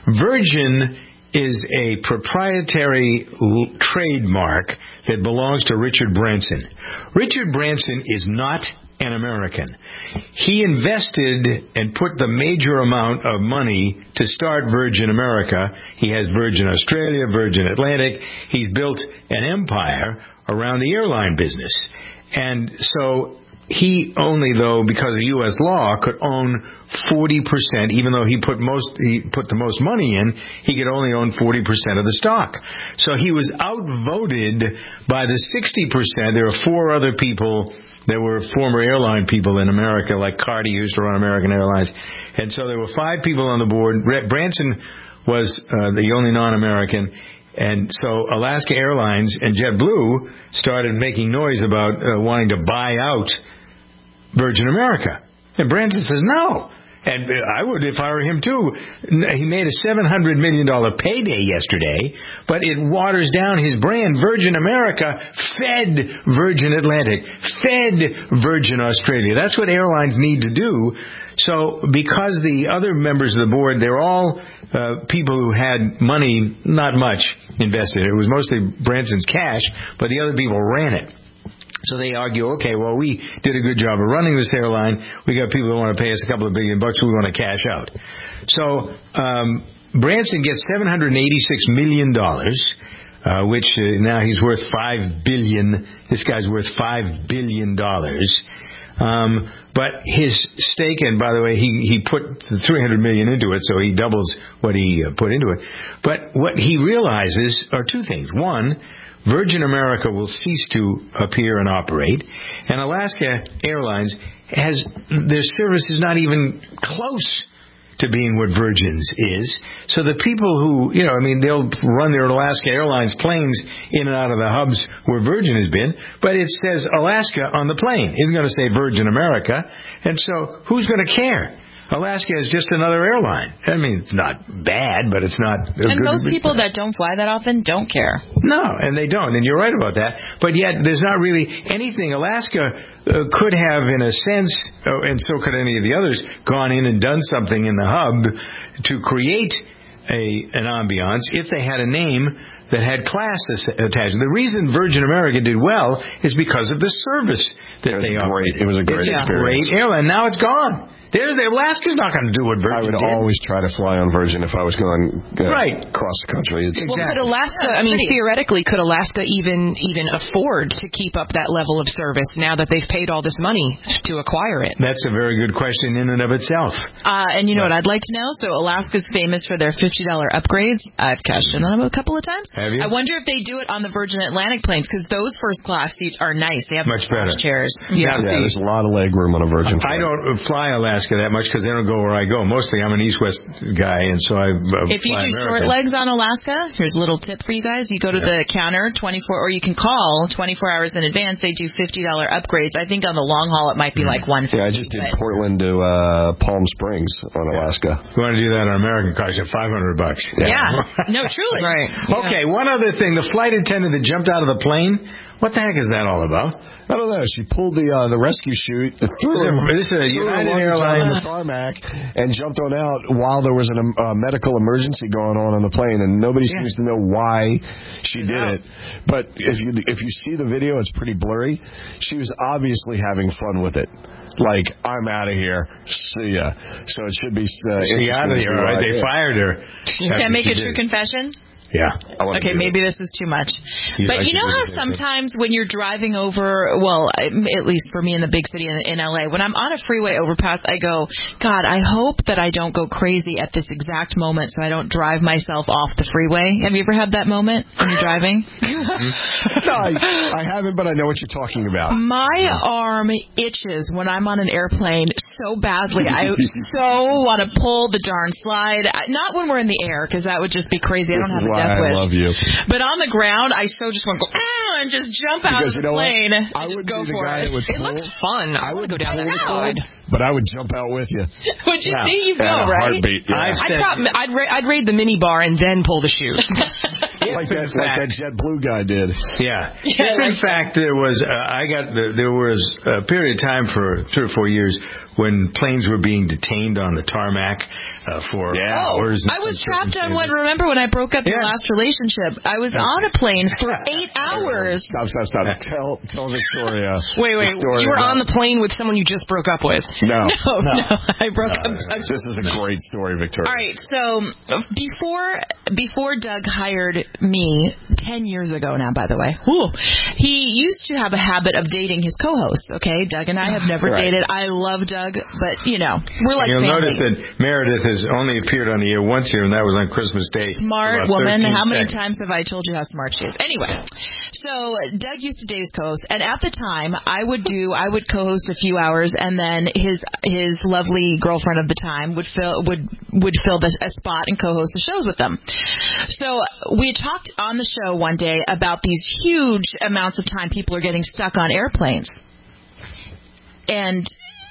Virgin is a proprietary l- trademark that belongs to Richard Branson. Richard Branson is not an American. He invested and put the major amount of money to start Virgin America. He has Virgin Australia, Virgin Atlantic. He's built an empire around the airline business. And so he only, though, because of U S law, could own forty percent, even though he put most he put the most money in, he could only own forty percent of the stock. So he was outvoted by the sixty percent. There are four other people. There were former airline people in America, like Carty, who used to run American Airlines. And so there were five people on the board. Branson was uh, the only non-American. And so Alaska Airlines and JetBlue started making noise about uh, wanting to buy out Virgin America. And Branson says, no. And I would if I were him, too. He made a seven hundred million dollars payday yesterday, but it waters down his brand. Virgin America fed Virgin Atlantic, fed Virgin Australia. That's what airlines need to do. So because the other members of the board, they're all uh, people who had money, not much, invested. It was mostly Branson's cash, but the other people ran it. So they argue, okay, well, we did a good job of running this airline. We got people that want to pay us a couple of billion bucks. We want to cash out. So um, Branson gets seven hundred eighty-six million dollars, uh, which uh, now he's worth five billion dollars. This guy's worth five billion dollars. Um, but his stake, and by the way, he, he put three hundred million dollars into it, so he doubles what he uh, put into it. But what he realizes are two things. One, Virgin America will cease to appear and operate, and Alaska Airlines has their service is not even close to being what Virgin's is. So the people who, you know, I mean, they'll run their Alaska Airlines planes in and out of the hubs where Virgin has been, but it says Alaska on the plane. It's going to say Virgin America, and so who's going to care? Alaska is just another airline. I mean, it's not bad, but it's not a And good most people that don't fly that often don't care. No, and they don't, and you're right about that. But yet, there's not really anything. Alaska uh, could have, in a sense, uh, and so could any of the others, gone in and done something in the hub to create a an ambiance if they had a name that had class attached. The reason Virgin America did well is because of the service that they offered. It was a great it's experience. It's a great airline. Now it's gone. There's, Alaska's not going to do what Virgin I would did. always try to fly on Virgin if I was going uh, right. across the country. It's well, exactly. could Alaska, I mean, theoretically, could Alaska even even afford to keep up that level of service now that they've paid all this money to acquire it? That's a very good question in and of itself. Uh, and you know right. what I'd like to know? So Alaska's famous for their fifty dollars upgrades. I've cashed in on them a couple of times. Have you? I wonder if they do it on the Virgin Atlantic planes, because those first class seats are nice. They have much better chairs. Yeah, yeah, there's a lot of leg room on a Virgin I flight. don't fly Alaska Alaska that much because they don't go where I go. Mostly I'm an east-west guy, and so I uh, If you fly do American. short legs on Alaska, here's a little tip for you guys. You go to Yeah. the counter twenty-four, or you can call twenty-four hours in advance. They do fifty dollars upgrades. I think on the long haul it might be like one fifty. Yeah, I just did Portland to uh, Palm Springs on Alaska. If you want to do that on American cars, you have five hundred bucks. Yeah. No, truly. Right. Okay, one other thing. The flight attendant that jumped out of the plane, what the heck is that all about? I don't know. She pulled the uh, the rescue chute, threw This is a- her- this is a threw her United luggage on Airlines- the tarmac and jumped on out while there was a um, uh, medical emergency going on on the plane, and nobody seems to know why she did it. But if you if you see the video, it's pretty blurry. She was obviously having fun with it. Like, I'm out of here. See ya. So it should be. Uh, She out of interesting to here, see right? why- They yeah. fired her. You after can't make she a did true it. confession? Yeah. Okay, maybe this is too much. You But like you to know do how the same thing. sometimes when you're driving over, well, at least for me in the big city in, in L A, when I'm on a freeway overpass, I go, God, I hope that I don't go crazy at this exact moment so I don't drive myself off the freeway. Have you ever had that moment when you're driving? No, I, I haven't, but I know what you're talking about. My arm itches when I'm on an airplane so badly. I so want to pull the darn slide. Not when we're in the air, because that would just be crazy. I don't have a Why death I wish. love you. But on the ground, I so just want to go "Ah," and just jump out Because of you the know what? plane. I and wouldn't just go be the for guy it. that would It pull, looks fun. I want to go down that slide. but I would jump out with you. Would you Yeah. see? You At go, a right? heartbeat, yeah. I'd, said- prop, I'd, ra- I'd raid the mini bar and then pull the chute. like that, like that JetBlue guy did. Yeah. Yeah, If in like fact there was, uh, I got the, there was a period of time for three or four years when planes were being detained on the tarmac uh, for Yeah. hours. and I was some trapped on one. circumstances. Remember when I broke up your Yeah. last relationship? I was on a plane for eight hours. Stop, stop, stop. Tell, tell Victoria. Wait, wait. the story You were about- on the plane with someone you just broke up with. No. No, no, I broke No, up. This is a great story, Victoria. All right, so before before Doug hired me ten years ago now, by the way, whew, he used to have a habit of dating his co-hosts. Okay, Doug and I have never Right. dated. I love Doug, but you know we're like You'll family. notice that Meredith has only appeared on the air once here, and that was on Christmas Day. Smart for about woman. thirteen How many seconds. times have I told you how smart she is? Anyway, so Doug used to date his co-host, and at the time, I would do, I would co-host a few hours, and then his his lovely girlfriend of the time would fill would would fill this a spot and co-host the shows with them. So we talked on the show one day about these huge amounts of time people are getting stuck on airplanes, and.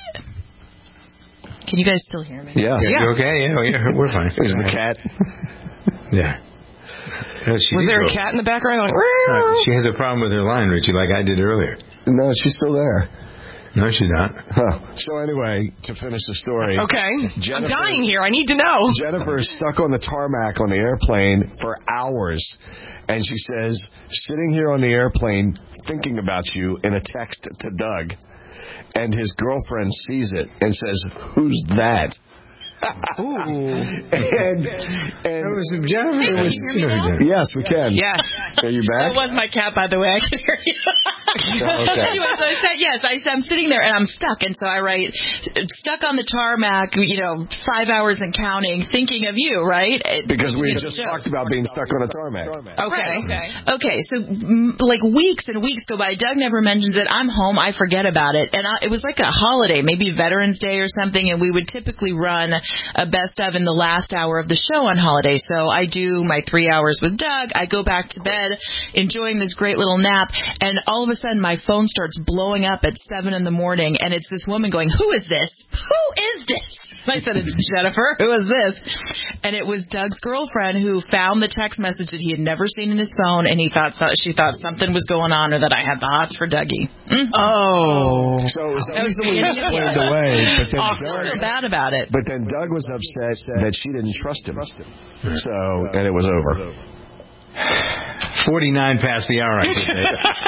Can you guys still hear me? Yeah. Yeah, you okay? Yeah, yeah, we're fine. Is the cat? Yeah. Uh, she Was did there a go- cat in the background? Like, Uh, she has a problem with her line, Richie, like I did earlier. No, she's still there. No, she's not. Huh. So anyway, to finish the story. okay. I'm Jennifer- dying here. I need to know. Jennifer is stuck on the tarmac on the airplane for hours. And she says, sitting here on the airplane thinking about you in a text to Doug. And his girlfriend sees it and says, "Who's that?" Ooh. and, and That was Jennifer. Hey, It can was you hear me now? yes, we can. Yes. Are you back? That was my cat, by the way. I can hear you. Oh, okay. Anyway, so I said yes. I, I'm sitting there and I'm stuck, and so I write stuck on the tarmac. You know, five hours and counting, thinking of you, right? Because we had You know, just joke. talked about being stuck on a tarmac. Okay. Okay. Okay. So, mm, like weeks and weeks go by. Doug never mentions it. I'm home. I forget about it, and I, it was like a holiday, maybe Veterans Day or something, and we would typically run a best of in the last hour of the show on holiday. So I do my three hours with Doug. I go back to bed, enjoying this great little nap, and all of a sudden my phone starts blowing up at seven in the morning, and it's this woman going, "Who is this? Who is this?" I said, "It's Jennifer. Who is this?" And it was Doug's girlfriend who found the text message that he had never seen in his phone, and he thought so, she thought something was going on, or that I had the hots for Dougie. Mm. Oh. So it was That was easily the explained away. But then, I feel bad about it. but then Doug was upset that she didn't trust him. So, and it was over. forty-nine past the hour, I think.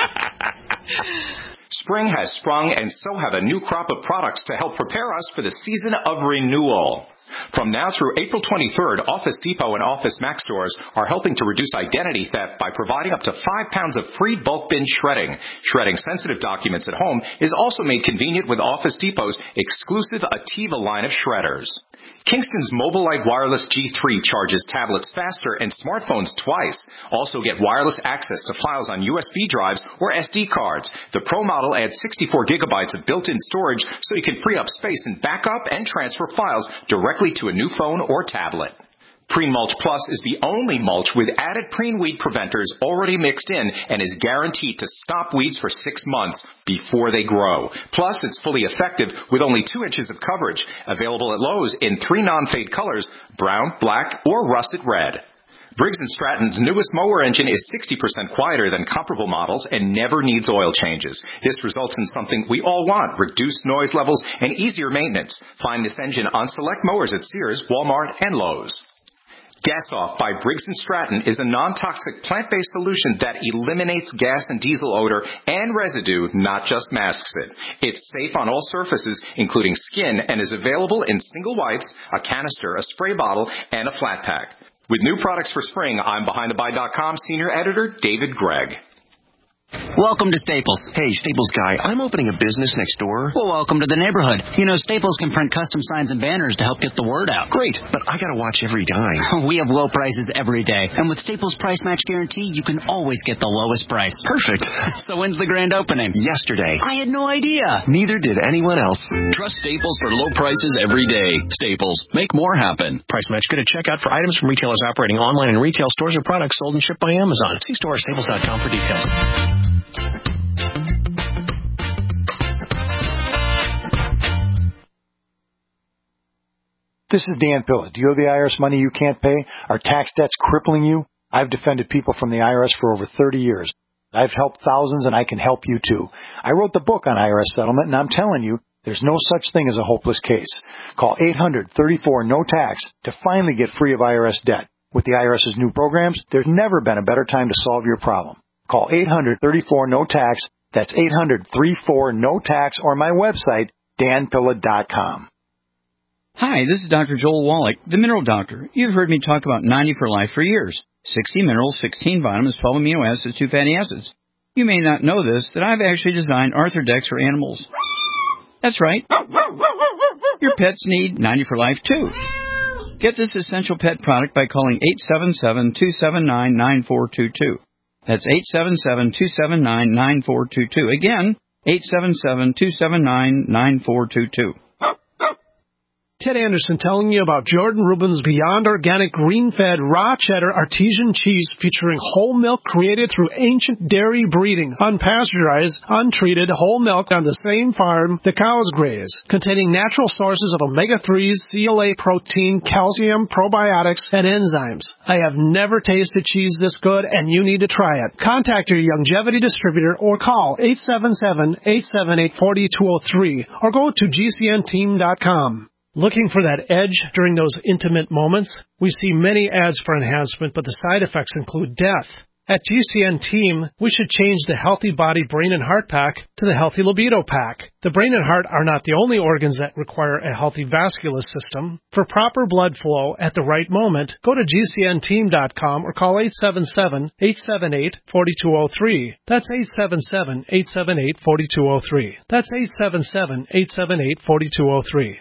Spring has sprung, and so have a new crop of products to help prepare us for the season of renewal. From now through April twenty-third, Office Depot and Office Max stores are helping to reduce identity theft by providing up to five pounds of free bulk bin shredding. Shredding sensitive documents at home is also made convenient with Office Depot's exclusive Ativa line of shredders. Kingston's Mobilite Wireless G three charges tablets faster and smartphones twice. Also get wireless access to files on U S B drives or S D cards. The Pro model adds sixty-four gigabytes of built-in storage so you can free up space and back up and transfer files directly to a new phone or tablet. Preen Mulch Plus is the only mulch with added preen weed preventers already mixed in and is guaranteed to stop weeds for six months before they grow. Plus, it's fully effective with only two inches of coverage. Available at Lowe's in three non-fade colors, brown, black, or russet red. Briggs and Stratton's newest mower engine is sixty percent quieter than comparable models and never needs oil changes. This results in something we all want, reduced noise levels and easier maintenance. Find this engine on select mowers at Sears, Walmart, and Lowe's. Gas Off by Briggs and Stratton is a non-toxic plant-based solution that eliminates gas and diesel odor and residue, not just masks it. It's safe on all surfaces, including skin, and is available in single wipes, a canister, a spray bottle, and a flat pack. With new products for spring, I'm Behind The Buy dot com senior editor David Gregg. Welcome to Staples. Hey, Staples guy, I'm opening a business next door. Well, welcome to the neighborhood. You know, Staples can print custom signs and banners to help get the word out. Great, but I gotta watch every dime. We have low prices every day. And with Staples Price Match Guarantee, you can always get the lowest price. Perfect. So when's the grand opening? Yesterday. I had no idea. Neither did anyone else. Trust Staples for low prices every day. Staples. Make more happen. Price Match good at checkout for items from retailers operating online in retail stores or products sold and shipped by Amazon. See store at staples dot com for details. This is Dan Pilla. Do you owe the I R S money you can't pay? Are tax debts crippling you? I've defended people from the I R S for over thirty years. I've helped thousands, and I can help you too. I wrote the book on I R S settlement, and I'm telling you, there's no such thing as a hopeless case. Call eight hundred thirty-four no tax to finally get free of I R S debt. With the IRS's new programs, there's never been a better time to solve your problem. Call eight hundred thirty-four no tax. That's eight hundred thirty-four no tax, or my website, dan pilla dot com. Hi, this is Doctor Joel Wallach, the Mineral Doctor. You've heard me talk about ninety for Life for years. sixty minerals, sixteen vitamins, twelve amino acids, two fatty acids. You may not know this, that I've actually designed Arthrodex for animals. That's right. Your pets need ninety for Life too. Get this essential pet product by calling eight seven seven, two seven nine, nine four two two. That's eight seven seven, two seven nine, nine four two two. Again, eight seven seven, two seven nine, nine four two two. Ted Anderson telling you about Jordan Rubin's Beyond Organic Green-Fed Raw Cheddar Artesian Cheese featuring whole milk created through ancient dairy breeding, unpasteurized, untreated whole milk on the same farm the cows graze, containing natural sources of omega threes, C L A protein, calcium, probiotics, and enzymes. I have never tasted cheese this good, and you need to try it. Contact your Youngevity distributor or call eight seven seven, eight seven eight, four two zero three or go to G C N team dot com. Looking for that edge during those intimate moments? We see many ads for enhancement, but the side effects include death. At G C N Team, we should change the Healthy Body, Brain, and Heart Pack to the Healthy Libido Pack. The brain and heart are not the only organs that require a healthy vascular system. For proper blood flow at the right moment, go to G C N team dot com or call eight seven seven, eight seven eight, four two zero three. That's eight seven seven, eight seven eight, four two zero three. That's eight seven seven, eight seven eight, four two zero three.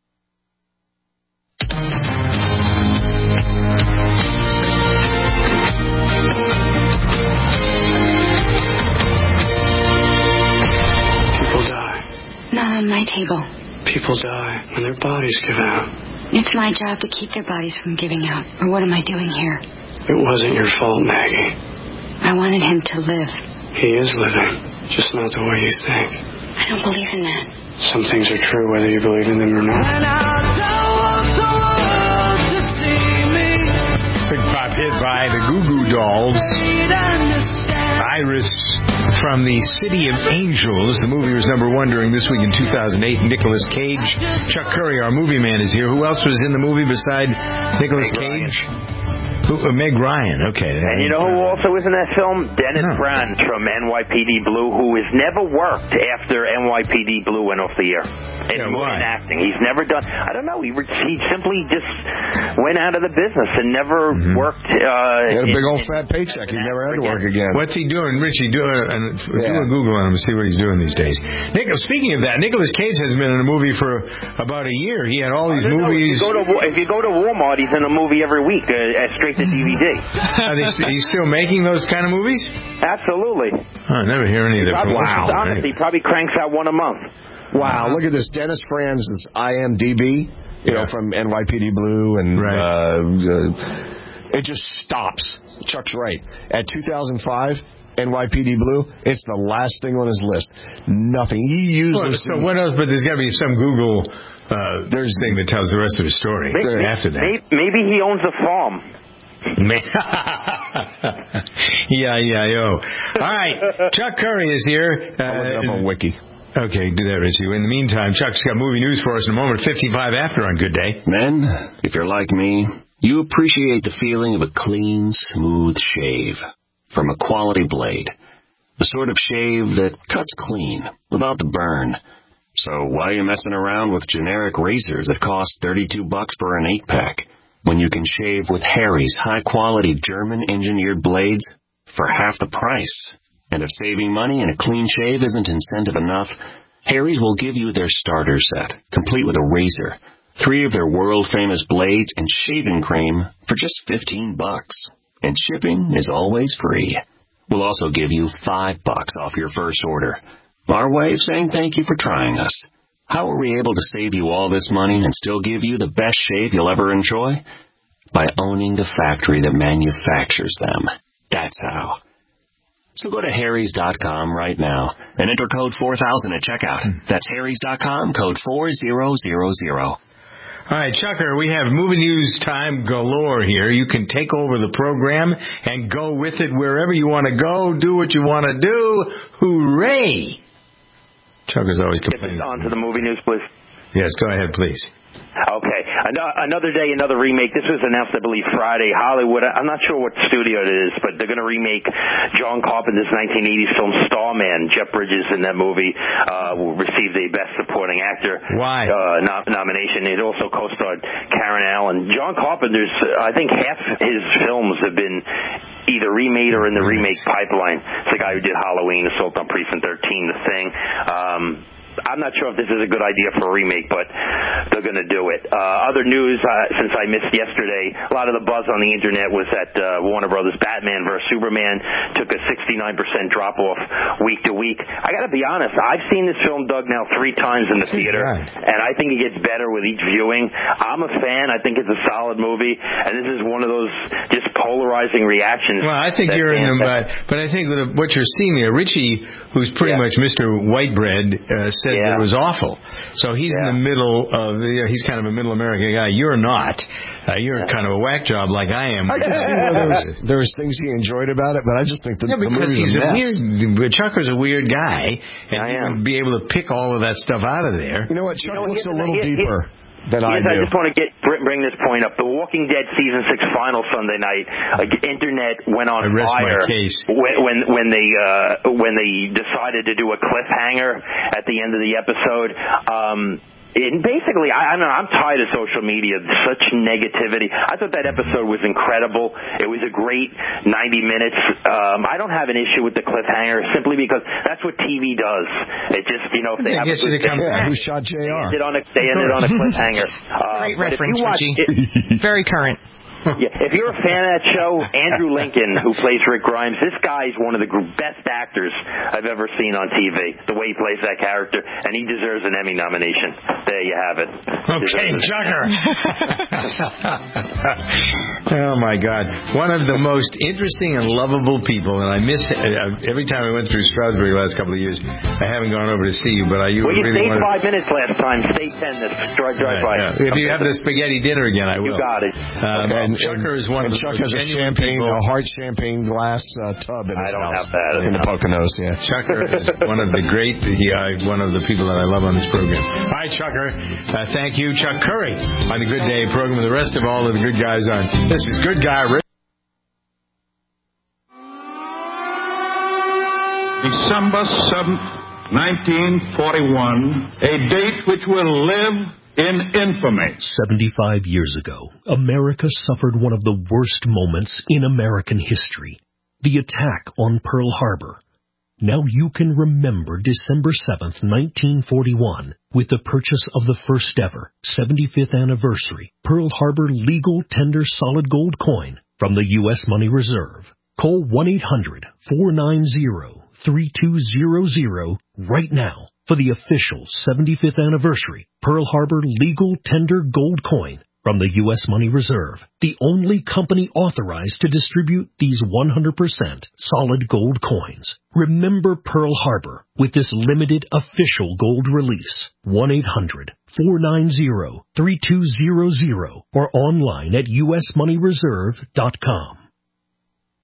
Not on my table. People die when their bodies give out. It's my job to keep their bodies from giving out. Or what am I doing here? It wasn't your fault, Maggie. I wanted him to live. He is living, just not the way you think. I don't believe in that. Some things are true whether you believe in them or not. Big pop hit by the Goo Goo Dolls. Iris from the City of Angels. The movie was number one during this week in two thousand eight. Nicolas Cage. Chuck Curry, our movie man, is here. Who else was in the movie beside Nicolas Cage? Who, uh, Meg Ryan. Okay. And you know who also was in that film? Dennis no. Franz from N Y P D Blue, who has never worked after N Y P D Blue went off the air. in yeah, movie why? and acting. He's never done. I don't know. He re- he simply just went out of the business and never mm-hmm. worked. Uh, he had a big in, old fat paycheck. He never had to work again. What's he doing, Richie? Do a, yeah. do a Google on him and see what he's doing these days. Nick, speaking of that, Nicolas Cage has been in a movie for about a year. He had all these movies. Know, if, you go to, if you go to Walmart, he's in a movie every week, uh, straight to D V D. Are they st- he's still making those kind of movies? Absolutely. Oh, I never hear any of that. Wow. Honestly, he probably cranks out one a month. Wow, look at this. Dennis Franz' I M D B, you yeah. know, from N Y P D Blue, and right. uh, uh, it just stops. Chuck's right. At two thousand five, N Y P D Blue, it's the last thing on his list. Nothing. He used well, this. So what else? But there's got to be some Google uh, there's thing that tells the rest of the story maybe, after that. Maybe, maybe he owns a farm. yeah, yeah, yo. All right, Chuck Curry is here. Uh, I'll look it up on Wiki. Okay, do that, Richie. In the meantime, Chuck's got movie news for us in a moment. fifty-five after on Good Day. Men, if you're like me, you appreciate the feeling of a clean, smooth shave from a quality blade. The sort of shave that cuts clean without the burn. So why are you messing around with generic razors that cost thirty-two bucks for an eight-pack when you can shave with Harry's high-quality German-engineered blades for half the price? And if saving money and a clean shave isn't incentive enough, Harry's will give you their starter set, complete with a razor, three of their world-famous blades, and shaving cream for just fifteen bucks. And shipping is always free. We'll also give you five bucks off your first order. Our way of saying thank you for trying us. How are we able to save you all this money and still give you the best shave you'll ever enjoy? By owning the factory that manufactures them. That's how. So go to harrys dot com right now and enter code four thousand at checkout. That's harrys dot com, code four thousand. All right, Chucker, we have movie news time galore here. You can take over the program and go with it wherever you want to go, do what you want to do. Hooray! Chucker's always complaining. On to the movie news, please. Yes, go ahead, please. Okay. Another day, another remake. This was announced, I believe, Friday. Hollywood, I'm not sure what studio it is, but they're going to remake John Carpenter's nineteen eighties film Starman. Jeff Bridges in that movie uh, received a Best Supporting Actor Why? Uh, no- nomination. It also co-starred Karen Allen. John Carpenter's, I think half his films have been either remade or in the remake pipeline. It's the guy who did Halloween, Assault on Precinct thirteen, The Thing. Um... I'm not sure if this is a good idea for a remake, but they're going to do it. Uh, other news, uh, since I missed yesterday, a lot of the buzz on the Internet was that uh, Warner Brothers' Batman versus Superman took a sixty-nine percent drop-off week to week. I got to be honest, I've seen this film, Doug, now three times in the theater, and I think it gets better with each viewing. I'm a fan. I think it's a solid movie, and this is one of those just polarizing reactions. Well, I think you're in them, but, but I think what you're seeing there, Richie, who's pretty yeah. much Mister Whitebread, uh, said yeah. that it was awful. So he's yeah. in the middle of, the, he's kind of a middle American guy. You're not. Uh, you're yeah. kind of a whack job like I am. I can see where there was, there was things he enjoyed about it, but I just think the, yeah, the movie's he's a mess. Weird, Chucker's a weird guy, and I he am. would be able to pick all of that stuff out of there. You know what? Chuck you know, looks a he, little he, deeper. He, Than I, yes, do. I just want to get bring this point up. The Walking Dead season six final Sunday night, uh, internet went on I rest fire my case. when when when they uh, when they decided to do a cliffhanger at the end of the episode. Um, And basically, I, I don't know, I'm tired of social media, such negativity. I thought that episode was incredible. It was a great ninety minutes. Um, I don't have an issue with the cliffhanger simply because that's what T V does. It just, you know, if they have a good come yeah, who shot J R? They ended on a, they ended on a cliffhanger. Uh, Great reference, Richie. Very current. Yeah, if you're a fan of that show, Andrew Lincoln, who plays Rick Grimes, this guy is one of the best actors I've ever seen on T V. The way he plays that character, and he deserves an Emmy nomination. There you have it. Okay, Chucker. Oh my God, one of the most interesting and lovable people, and I miss uh, every time I went through Stroudsburg the last couple of years. I haven't gone over to see you, but I you well, you really stayed wanted... five minutes last time. Stay ten. This drive, drive right, by. Yeah. If you have the spaghetti dinner again, I will. You got it. Um, okay. And Chucker is one and of the Chuck has a champagne, people. a hard champagne glass uh, tub in his I don't house. have that. In the Poconos, yeah. Chucker is one of the great, he, uh, one of the people that I love on this program. All right, Chucker. Uh, thank you, Chuck Curry, on the Good Day program, and the rest of all of the good guys on. This is Good Guy Rick. December seventh, nineteen forty-one, a date which will live in infamy. seventy-five years ago, America suffered one of the worst moments in American history, the attack on Pearl Harbor. Now you can remember December seventh, nineteen forty-one, with the purchase of the first ever seventy-fifth anniversary Pearl Harbor legal tender solid gold coin from the U S Money Reserve. Call one eight hundred, four nine zero, three two zero zero right now for the official seventy-fifth anniversary Pearl Harbor legal tender gold coin from the U S Money Reserve, the only company authorized to distribute these one hundred percent solid gold coins. Remember Pearl Harbor with this limited official gold release. one eight hundred, four nine zero, three two zero zero or online at U S money reserve dot com.